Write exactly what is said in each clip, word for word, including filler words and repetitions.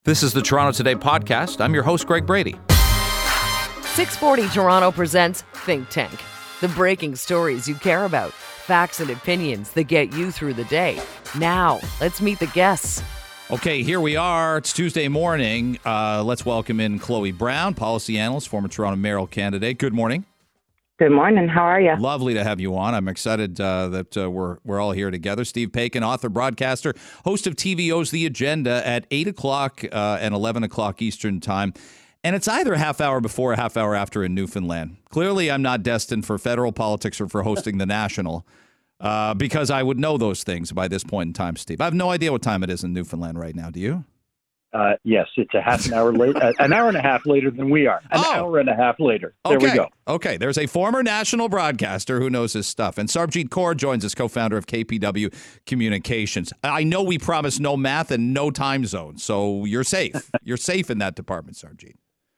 This is the Toronto Today podcast. I'm your host, Greg Brady. six forty Toronto presents Think Tank. The breaking stories you care about. Facts and opinions that get you through the day. Now, let's meet the guests. Okay, here we are. It's Tuesday morning. Uh, let's welcome in Chloe Brown, policy analyst, former Toronto mayoral candidate. Good morning. Good morning. How are you? Lovely to have you on. I'm excited uh, that uh, we're we're all here together. Steve Paikin, author, broadcaster, host of T V O's The Agenda at eight o'clock uh, and eleven o'clock Eastern Time. And it's either a half hour before or a half hour after in Newfoundland. Clearly, I'm not destined for federal politics or for hosting the National uh, because I would know those things by this point in time, Steve. I have no idea what time it is in Newfoundland right now. Do you? Uh, yes, it's a half an hour late, uh, an hour and a half later than we are. An oh. hour and a half later. There okay. we go. Okay, there's a former national broadcaster who knows his stuff. And Sarbjeet Kaur joins us, co-founder of K P W Communications. I know we promised no math and no time zone, so you're safe. You're safe in that department, Sarbjeet.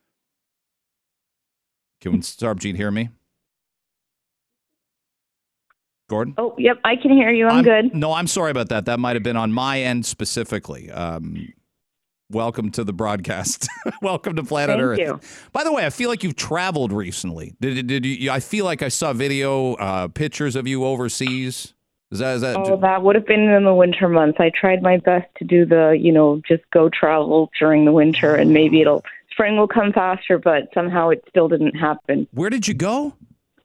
Can Sarbjeet hear me? Gordon? Oh, yep, I can hear you. I'm, I'm good. No, I'm sorry about that. That might have been on my end specifically. Um Welcome to the broadcast. Welcome to Planet Thank Earth. You. By the way, I feel like you've traveled recently. Did, did you? I feel like I saw video, uh, pictures of you overseas. Is that? Is that? Oh, that would have been in the winter months. I tried my best to do the, you know, just go travel during the winter, and maybe it'll spring will come faster. But somehow it still didn't happen. Where did you go?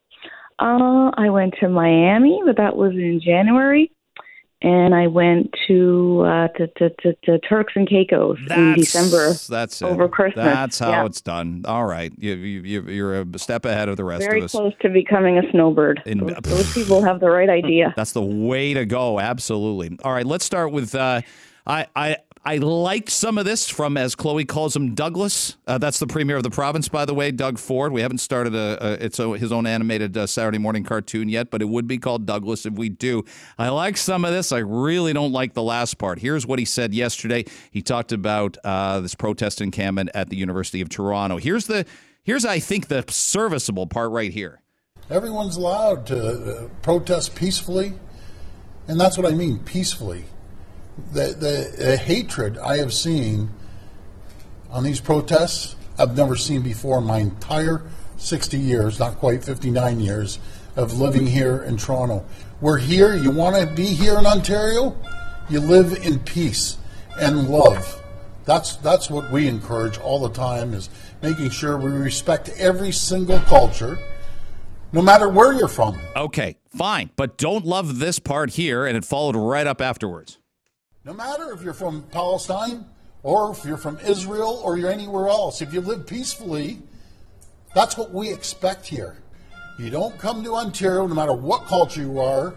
Uh, I went to Miami, but that was in January. And I went to, uh, to, to, to, to Turks and Caicos that's, in December that's it. over Christmas. That's how yeah. it's done. All right. You, you, you're a step ahead of the rest Very of us. Very close to becoming a snowbird. In, those, those people have the right idea. That's the way to go. Absolutely. All right. Let's start with uh, I, I, I like some of this from, as Chloe calls him, Douglas. Uh, that's the premier of the province, by the way, Doug Ford. We haven't started a, a it's a, his own animated uh, Saturday morning cartoon yet, but it would be called Douglas if we do. I like some of this. I really don't like the last part. Here's what he said yesterday. He talked about uh, this protest encampment at the University of Toronto. Here's the here's I think the serviceable part right here. Everyone's allowed to uh, protest peacefully, and that's what I mean, peacefully. The, the, the hatred I have seen on these protests, I've never seen before in my entire sixty years, not quite fifty-nine years, of living here in Toronto. We're here, you want to be here in Ontario, you live in peace and love. That's, that's what we encourage all the time, is making sure we respect every single culture, no matter where you're from. Okay, fine, but don't love this part here, and it followed right up afterwards. No matter if you're from Palestine or if you're from Israel or you're anywhere else, if you live peacefully, that's what we expect here. You don't come to Ontario, no matter what culture you are,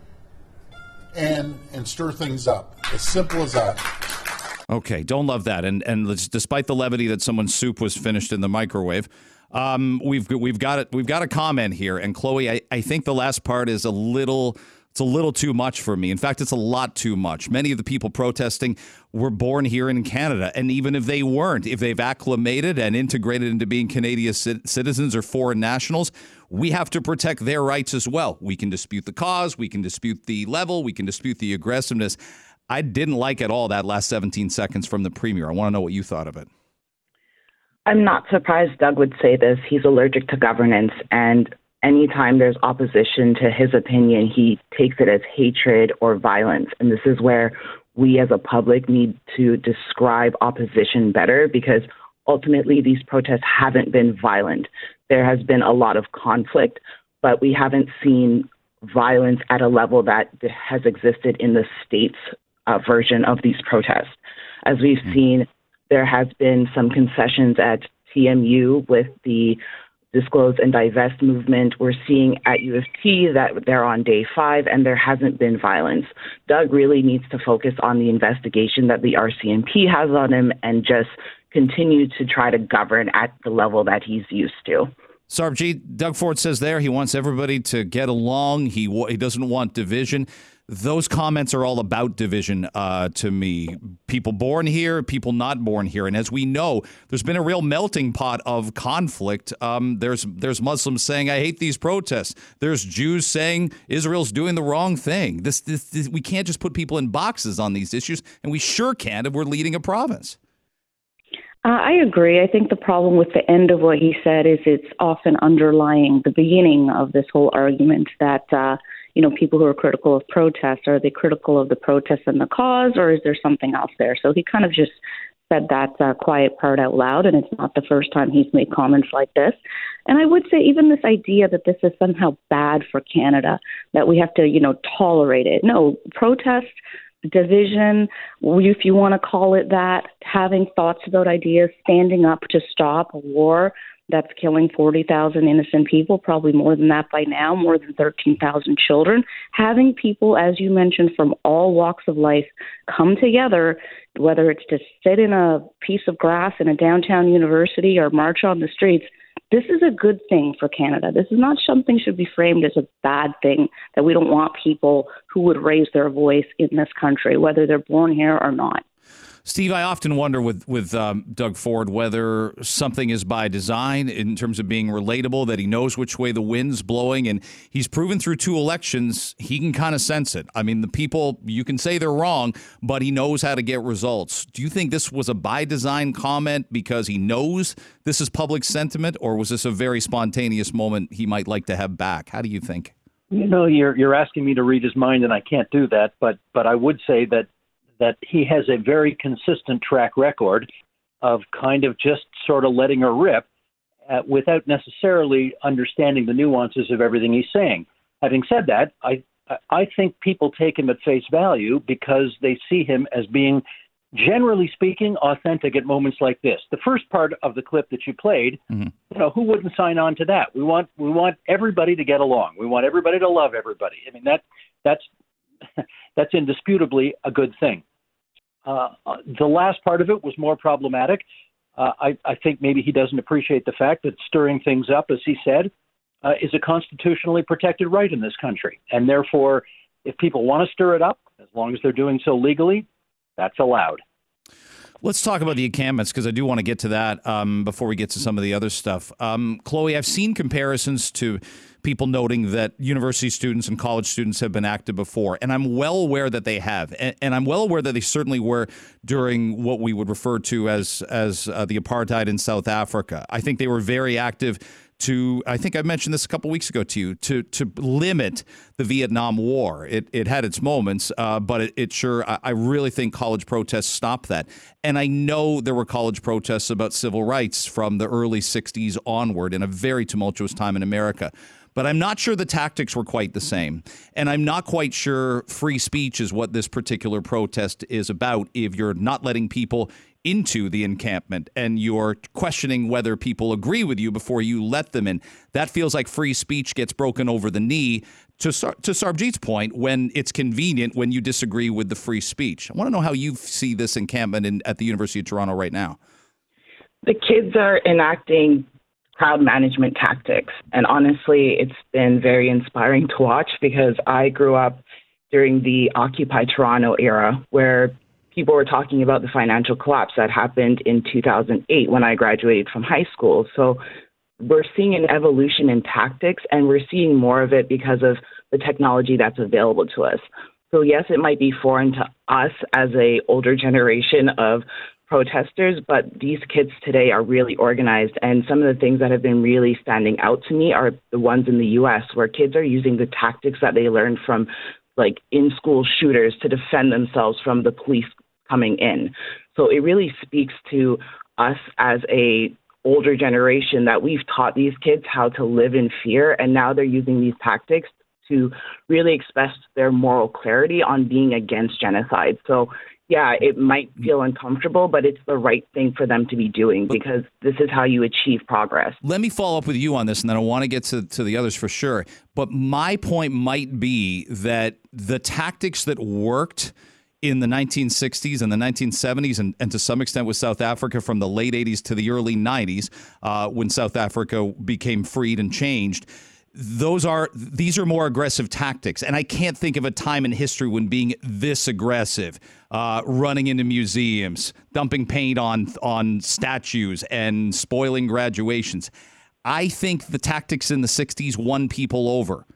and and stir things up. As simple as that. Okay, don't love that. And and despite the levity that someone's soup was finished in the microwave, um, we've we've got it. We've got a comment here. And Chloe, I, I think the last part is a little. It's a little too much for me. In fact, it's a lot too much. Many of the people protesting were born here in Canada. And even if they weren't, if they've acclimated and integrated into being Canadian citizens or foreign nationals, we have to protect their rights as well. We can dispute the cause. We can dispute the level. We can dispute the aggressiveness. I didn't like at all that last seventeen seconds from the premier. I want to know what you thought of it. I'm not surprised Doug would say this. He's allergic to governance, and anytime there's opposition to his opinion, he takes it as hatred or violence. And this is where we as a public need to describe opposition better, because ultimately these protests haven't been violent. There has been a lot of conflict, but we haven't seen violence at a level that has existed in the state's uh, version of these protests. As we've mm-hmm. seen, there has been some concessions at T M U with the Disclose and Divest movement. We're seeing at U of T that they're on day five and there hasn't been violence. Doug really needs to focus on the investigation that the R C M P has on him and just continue to try to govern at the level that he's used to. Sarbjeet, Doug Ford says there he wants everybody to get along. He he doesn't want division. Those comments are all about division uh, to me. People born here, people not born here. And as we know, there's been a real melting pot of conflict. Um, there's there's Muslims saying, I hate these protests. There's Jews saying Israel's doing the wrong thing. This, this, this we can't just put people in boxes on these issues, and we sure can't if we're leading a province. Uh, I agree. I think the problem with the end of what he said is it's often underlying the beginning of this whole argument that, uh, you know, people who are critical of protests, are they critical of the protests and the cause, or is there something else there? So he kind of just said that uh, quiet part out loud, and it's not the first time he's made comments like this. And I would say even this idea that this is somehow bad for Canada, that we have to, you know, tolerate it. No, protest, division, if you want to call it that, having thoughts about ideas, standing up to stop a war that's killing forty thousand innocent people, probably more than that by now, more than thirteen thousand children. Having people, as you mentioned, from all walks of life come together, whether it's to sit in a piece of grass in a downtown university or march on the streets, this is a good thing for Canada. This is not something should be framed as a bad thing, that we don't want people who would raise their voice in this country, whether they're born here or not. Steve, I often wonder with, with um, Doug Ford whether something is by design in terms of being relatable, that he knows which way the wind's blowing, and he's proven through two elections he can kind of sense it. I mean, the people, you can say they're wrong, but he knows how to get results. Do you think this was a by design comment because he knows this is public sentiment, or was this a very spontaneous moment he might like to have back? How do you think? You know, you're you're asking me to read his mind, and I can't do that, but but I would say that that he has a very consistent track record of kind of just sort of letting her rip uh, without necessarily understanding the nuances of everything he's saying. Having said that, I I think people take him at face value because they see him as being, generally speaking, authentic at moments like this. The first part of the clip that you played, mm-hmm. you know, who wouldn't sign on to that? We want we want everybody to get along. We want everybody to love everybody. I mean, that that's that's indisputably a good thing. Uh, the last part of it was more problematic. Uh, I, I think maybe he doesn't appreciate the fact that stirring things up, as he said, uh, is a constitutionally protected right in this country. And therefore, if people want to stir it up, as long as they're doing so legally, that's allowed. Let's talk about the encampments, because I do want to get to that um, before we get to some of the other stuff. Um, Chloe, I've seen comparisons to people noting that university students and college students have been active before, and I'm well aware that they have, and, and I'm well aware that they certainly were during what we would refer to as as uh, the apartheid in South Africa. I think they were very active to, I think I mentioned this a couple weeks ago to you, to to limit the Vietnam War. It it had its moments, uh, but it, it sure, I, I really think college protests stopped that. And I know there were college protests about civil rights from the early sixties onward in a very tumultuous time in America. But I'm not sure the tactics were quite the same. And I'm not quite sure free speech is what this particular protest is about if you're not letting people into the encampment and you're questioning whether people agree with you before you let them in. That feels like free speech gets broken over the knee, to Sar- to Sarbjeet's point, when it's convenient when you disagree with the free speech. I want to know how you see this encampment in, at the University of Toronto right now. The kids are enacting crowd management tactics. And honestly, it's been very inspiring to watch, because I grew up during the Occupy Toronto era, where people were talking about the financial collapse that happened in two thousand eight when I graduated from high school. So we're seeing an evolution in tactics, and we're seeing more of it because of the technology that's available to us. So yes, it might be foreign to us as a older generation of protesters, but these kids today are really organized. And some of the things that have been really standing out to me are the ones in the U S, where kids are using the tactics that they learned from like in-school shooters to defend themselves from the police coming in. So it really speaks to us as a older generation that we've taught these kids how to live in fear, and now they're using these tactics to really express their moral clarity on being against genocide. So yeah, it might feel uncomfortable, but it's the right thing for them to be doing, because this is how you achieve progress. Let me follow up with you on this, and then I want to get to, to the others for sure. But my point might be that the tactics that worked in the nineteen sixties and the nineteen seventies, and, and to some extent with South Africa from the late eighties to the early nineties, uh, when South Africa became freed and changed, Those are these are more aggressive tactics. And I can't think of a time in history when being this aggressive, uh, running into museums, dumping paint on on statues, and spoiling graduations. I think the tactics in the sixties won people over.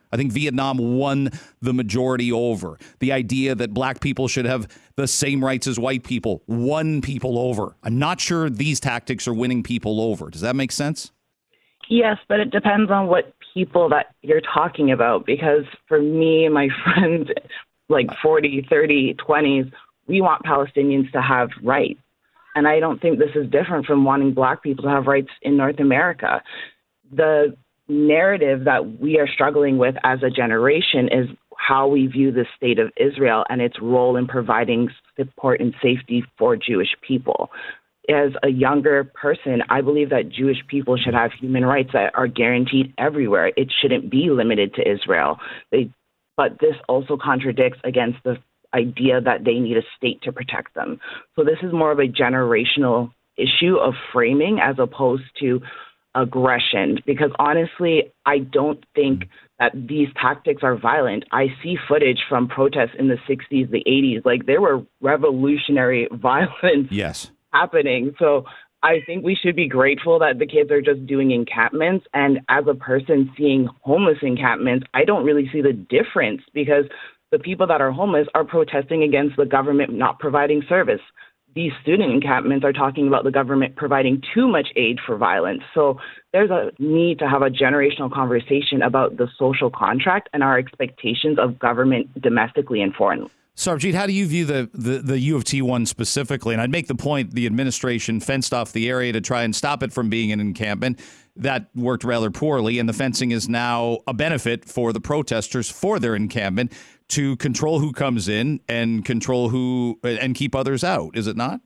I think Vietnam won the majority over. The idea that black people should have the same rights as white people won people over. I'm not sure these tactics are winning people over. Does that make sense? Yes, but it depends on what people that you're talking about. Because for me and my friends, like forty, thirty, twenties, we want Palestinians to have rights. And I don't think this is different from wanting black people to have rights in North America. The narrative that we are struggling with as a generation is how we view the state of Israel and its role in providing support and safety for Jewish people. As a younger person, I believe that Jewish people should have human rights that are guaranteed everywhere. It shouldn't be limited to Israel. They, but this also contradicts against the idea that they need a state to protect them. So this is more of a generational issue of framing as opposed to aggression, because honestly, I don't think that these tactics are violent. I see footage from protests in the sixties, the eighties, like there were revolutionary violence yes. happening. So I think we should be grateful that the kids are just doing encampments. And as a person seeing homeless encampments, I don't really see the difference, because the people that are homeless are protesting against the government not providing service. These student encampments are talking about the government providing too much aid for violence. So there's a need to have a generational conversation about the social contract and our expectations of government domestically and foreign. Sarbjeet, how do you view the, the, the U of T one specifically? And I'd make the point the administration fenced off the area to try and stop it from being an encampment. That worked rather poorly, and the fencing is now a benefit for the protesters for their encampment to control who comes in and control who and keep others out, is it not?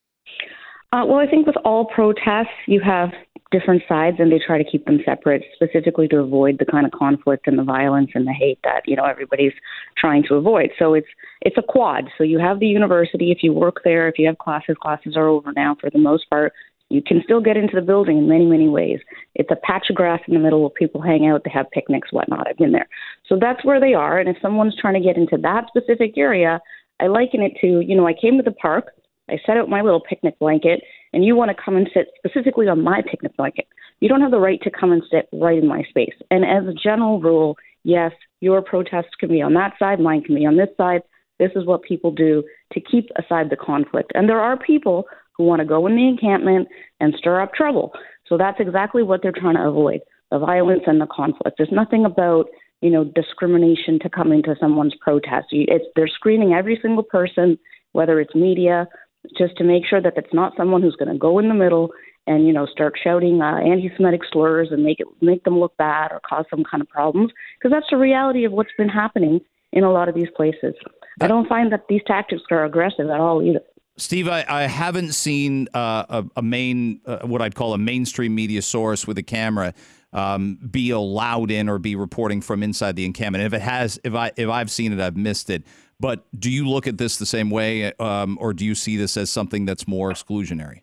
Uh, well, I think with all protests, you have different sides, and they try to keep them separate, specifically to avoid the kind of conflict and the violence and the hate that, you know, everybody's trying to avoid. So it's it's a quad. So you have the university. If you work there, if you have classes, classes are over now for the most part. You can still get into the building in many, many ways. It's a patch of grass in the middle where people hang out, they have picnics, whatnot. I've been there. So that's where they are. And if someone's trying to get into that specific area, I liken it to, you know, I came to the park, I set out my little picnic blanket, and you want to come and sit specifically on my picnic blanket. You don't have the right to come and sit right in my space. And as a general rule, yes, your protests can be on that side, mine can be on this side. This is what people do to keep aside the conflict. And there are people who want to go in the encampment and stir up trouble. So that's exactly what they're trying to avoid, the violence and the conflict. There's nothing about, you know, discrimination to come into someone's protest. It's, they're screening every single person, whether it's media, just to make sure that it's not someone who's going to go in the middle and, you know, start shouting uh, anti-Semitic slurs and make it make them look bad or cause some kind of problems, because that's the reality of what's been happening in a lot of these places. I don't find that these tactics are aggressive at all either. Steve, I, I haven't seen uh, a, a main, uh, what I'd call a mainstream media source with a camera um, be allowed in or be reporting from inside the encampment. If it has, if I if I've seen it, I've missed it. But do you look at this the same way, um, or do you see this as something that's more exclusionary?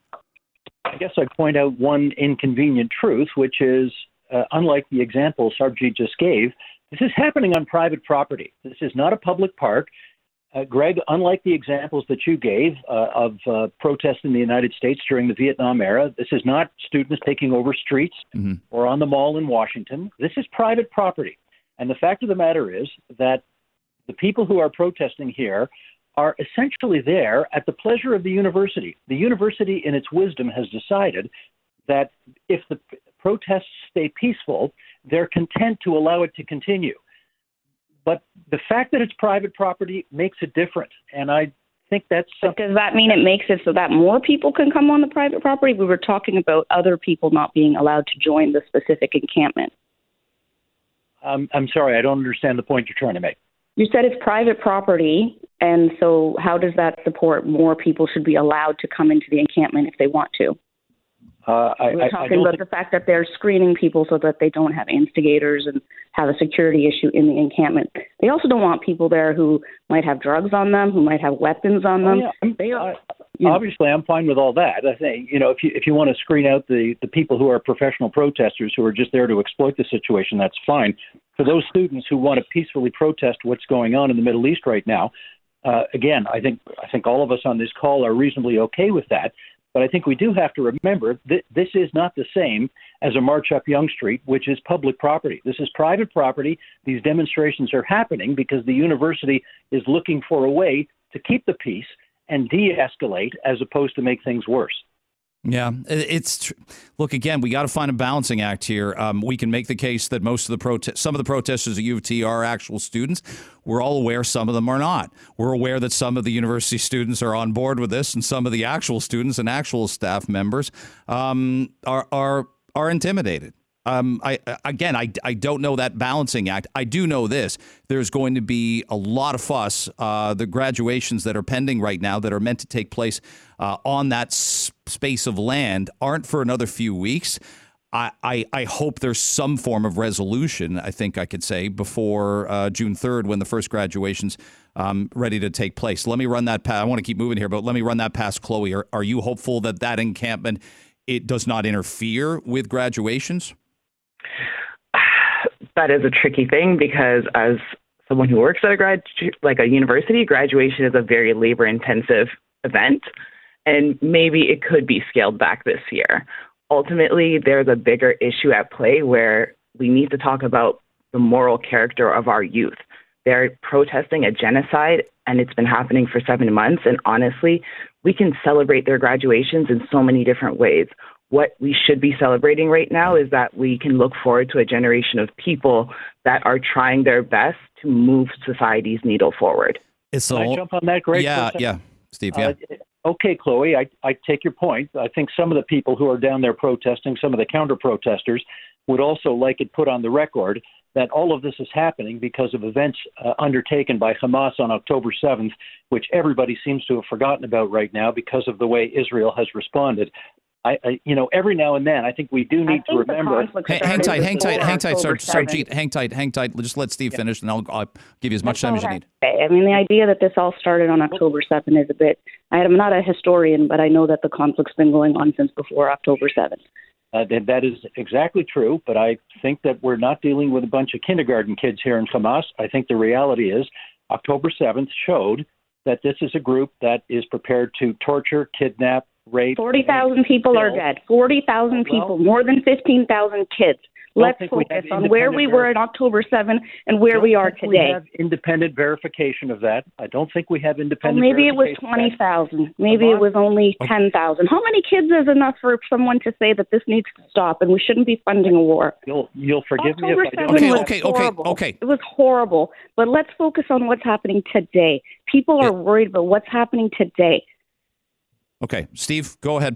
I guess I'd point out one inconvenient truth, which is, uh, unlike the example Sarbjeet just gave, this is happening on private property. This is not a public park. Uh, Greg, unlike the examples that you gave uh, of uh, protests in the United States during the Vietnam era, this is not students taking over streets mm-hmm. or on the mall in Washington. This is private property. And the fact of the matter is that the people who are protesting here are essentially there at the pleasure of the university. The university, in its wisdom, has decided that if the p- protests stay peaceful, they're content to allow it to continue. But the fact that it's private property makes it different. And I think that's something. Does that mean it makes it so that more people can come on the private property? We were talking about other people not being allowed to join the specific encampment. Um, I'm sorry, I don't understand the point you're trying to make. You said it's private property, and so how does that support more people should be allowed to come into the encampment if they want to? Uh, I, We're I, talking I about think... the fact that they're screening people so that they don't have instigators and have a security issue in the encampment. They also don't want people there who might have drugs on them, who might have weapons on them. Oh, yeah. They are, uh, obviously, I'm fine with all that. I think, you know, if you if you want to screen out the, the people who are professional protesters who are just there to exploit the situation, that's fine. For those students who want to peacefully protest what's going on in the Middle East right now, uh, again, I think I think all of us on this call are reasonably okay with that. But I think we do have to remember that this is not the same as a march up Yonge Street, which is public property. This is private property. These demonstrations are happening because the university is looking for a way to keep the peace and de-escalate as opposed to make things worse. Yeah, it's tr- look again. We got to find a balancing act here. Um, we can make the case that most of the prote- some of the protesters at U of T are actual students. We're all aware some of them are not. We're aware that some of the university students are on board with this, and some of the actual students and actual staff members um, are are are intimidated. Um, I again, I, I don't know that balancing act. I do know this: there's going to be a lot of fuss. Uh, the graduations that are pending right now, that are meant to take place uh, on that s- space of land, aren't for another few weeks. I, I, I hope there's some form of resolution, I think I could say, before uh, June third, when the first graduation's um, ready to take place. Let me run that past. I want to keep moving here, but let me run that past Chloe. Are, are you hopeful that that encampment, it does not interfere with graduations? That is a tricky thing because as someone who works at a grad, like a university, graduation is a very labor intensive event, and maybe it could be scaled back this year. Ultimately, there's a bigger issue at play where we need to talk about the moral character of our youth. They're protesting a genocide, and it's been happening for seven months. And honestly, we can celebrate their graduations in so many different ways. What we should be celebrating right now is that we can look forward to a generation of people that are trying their best to move society's needle forward. It's Can I jump on that, Greg? Yeah, yeah, Steve, yeah. Uh, okay, Chloe, I, I take your point. I think some of the people who are down there protesting, some of the counter-protesters, would also like it put on the record that all of this is happening because of events uh, undertaken by Hamas on October seventh, which everybody seems to have forgotten about right now because of the way Israel has responded. I, I, you know, every now and then, I think we do need to remember. Hang, hang tight, hang tight, hang tight, Sar- Sarjeet, hang tight, hang tight. Just let Steve finish, and I'll, I'll give you as much time as you need. I mean, the idea that this all started on October seventh is a bit. I'm not a historian, but I know that the conflict's been going on since before October seventh. Uh, that, that is exactly true, but I think that we're not dealing with a bunch of kindergarten kids here in Hamas. I think the reality is October seventh showed that this is a group that is prepared to torture, kidnap, rape. forty thousand people are dead. forty thousand well, people, more than fifteen thousand kids. Let's focus on where we were on October seventh and where we are today. We have independent verification of that. I don't think we have independent well, maybe verification. Maybe it was twenty thousand. Maybe it was only ten thousand. How many kids is enough for someone to say that this needs to stop and we shouldn't be funding a war? You'll, you'll forgive October me if I don't. Okay, was okay, horrible. okay, okay. It was horrible. But let's focus on what's happening today. People are worried about what's happening today. Okay, Steve, go ahead.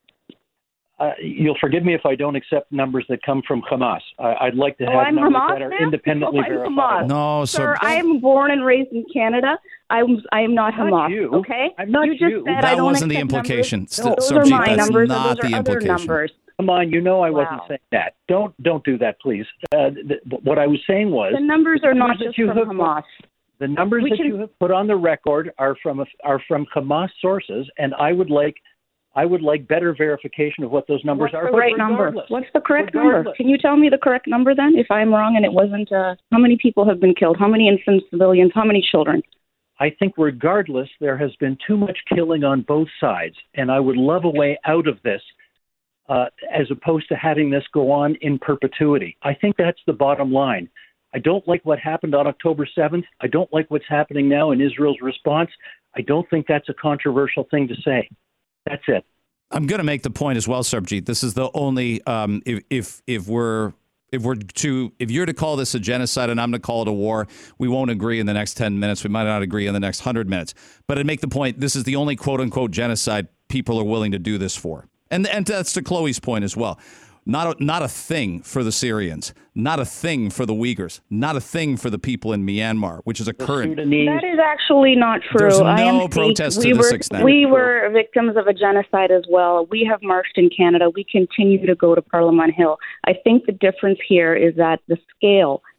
Uh, you'll forgive me if I don't accept numbers that come from Hamas. I, I'd like to have oh, I'm numbers Hamas that are now? independently oh, I'm verified. Hamas. No, sir, sir. I am born and raised in Canada. I'm I am not I'm Hamas. not you. Okay, I'm not you. Just you. said That I don't wasn't the accept implication. Numbers. No, those Sarjeet, are my that's numbers, not and those the are other implication. numbers. Come on, you know I Wow. wasn't saying that. Don't don't do that, please. Uh, th- what I was saying was The numbers are not that just you from have- Hamas. The numbers We that can- you have put on the record are from are from Hamas sources, and I would like I would like better verification of what those numbers What's are. the but right number? regardless- What's the correct number? regardless- Can you tell me the correct number then? If I'm wrong and it wasn't, uh, how many people have been killed? How many innocent civilians? How many children? I think regardless, there has been too much killing on both sides, and I would love a way out of this, uh, as opposed to having this go on in perpetuity. I think that's the bottom line. I don't like what happened on October seventh. I don't like what's happening now in Israel's response. I don't think that's a controversial thing to say. That's it. I'm going to make the point as well, Sarjeet. This is the only um, if if if we're if we're to if you're to call this a genocide and I'm to call it a war, we won't agree in the next ten minutes. We might not agree in the next hundred minutes. But I'd make the point: this is the only quote unquote genocide people are willing to do this for, and and that's to Chloe's point as well. Not a, not a thing for the Syrians, not a thing for the Uyghurs, not a thing for the people in Myanmar, which is occurring. That is actually not true. There's I am no protest we to were, this extent. We were victims of a genocide as well. We have marched in Canada. We continue to go to Parliament Hill. I think the difference here is that the scale,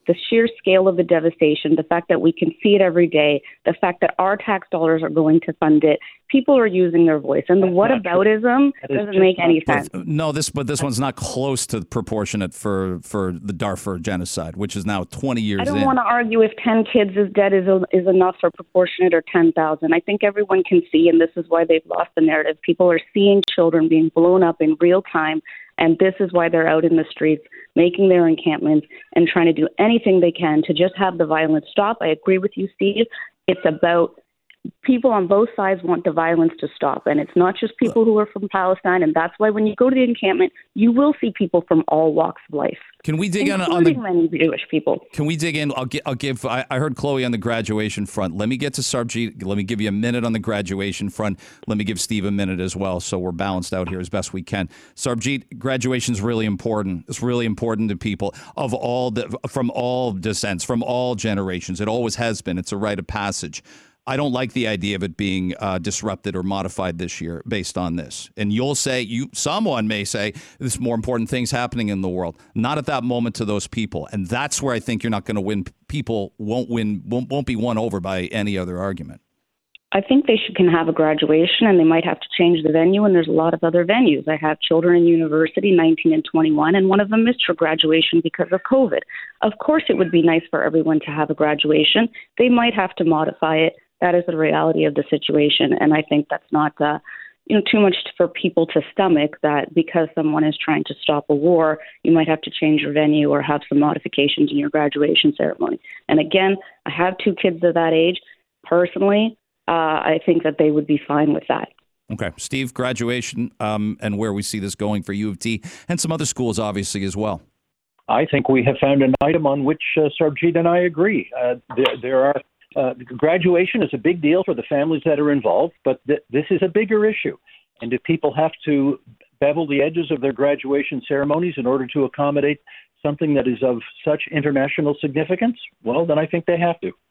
the sheer scale of the devastation, the fact that we can see it every day, the fact that our tax dollars are going to fund it, people are using their voice. And the whataboutism doesn't make any sense. But, no, this but this one's not close to proportionate for, for the Darfur genocide, which is now twenty years in. I don't in. want to argue if ten kids is dead is, is enough or proportionate or ten thousand. I think everyone can see, and this is why they've lost the narrative. People are seeing children being blown up in real time, and this is why they're out in the streets making their encampments and trying to do anything they can to just have the violence stop. I agree with you, Steve. It's about people on both sides want the violence to stop, and it's not just people who are from Palestine, and that's why when you go to the encampment, you will see people from all walks of life. Can we dig in on the many Jewish people? Can we dig in? I'll, gi- I'll give. I, I heard Chloe on the graduation front. Let me get to Sarbjeet. Let me give you a minute on the graduation front. Let me give Steve a minute as well, so we're balanced out here as best we can. Sarbjeet, graduation is really important. It's really important to people of all the, from all descents, from all generations. It always has been. It's a rite of passage. I don't like the idea of it being uh, disrupted or modified this year based on this. And you'll say, you, someone may say, there's more important things happening in the world. Not at that moment to those people. And that's where I think you're not going to win. People won't win, won't, won't be won over by any other argument. I think they should, can have a graduation, and they might have to change the venue, and there's a lot of other venues. I have children in university, nineteen and twenty-one, and one of them missed her graduation because of COVID. Of course it would be nice for everyone to have a graduation. They might have to modify it. That is the reality of the situation, and I think that's not uh, you know, too much for people to stomach, that because someone is trying to stop a war, you might have to change your venue or have some modifications in your graduation ceremony. And again, I have two kids of that age. Personally, uh, I think that they would be fine with that. Okay. Steve, graduation um, and where we see this going for U of T and some other schools, obviously, as well. I think we have found an item on which uh, Sarbjeet and I agree. Uh, there, there are uh, graduation is a big deal for the families that are involved, but th- this is a bigger issue. And if people have to bevel the edges of their graduation ceremonies in order to accommodate something that is of such international significance, well, then I think they have to.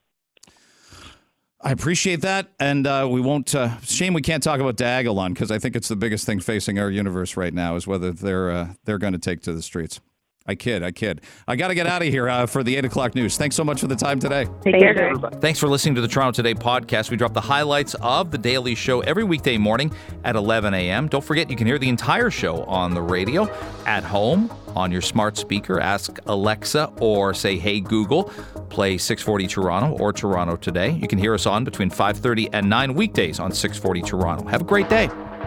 I appreciate that, and uh, we won't. Uh, shame we can't talk about Diagolon, because I think it's the biggest thing facing our universe right now is whether they're uh, they're going to take to the streets. I kid, I kid. I got to get out of here uh, for the eight o'clock news. Thanks so much for the time today. Take care. Thanks for listening to the Toronto Today podcast. We drop the highlights of the Daily Show every weekday morning at eleven a.m. Don't forget, you can hear the entire show on the radio, at home, on your smart speaker. Ask Alexa or say, hey, Google, play six forty Toronto or Toronto Today. You can hear us on between five thirty and nine weekdays on six forty Toronto. Have a great day.